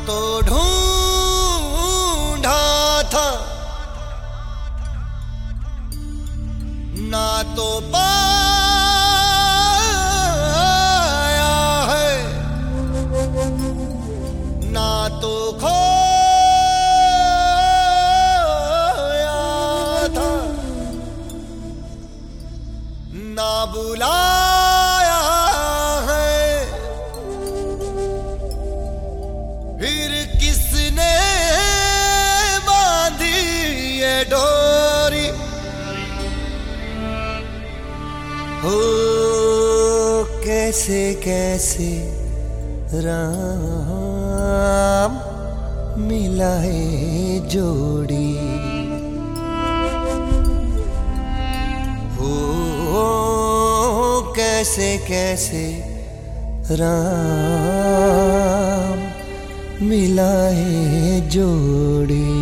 तो ढूंढा था ना तो पाया है, ना तो खोया था, ना बुलाया है। फिर किसने बांधी ये डोरी, हो कैसे कैसे राम मिलाए जोड़ी, हो कैसे कैसे राम मिलाए जोड़ी।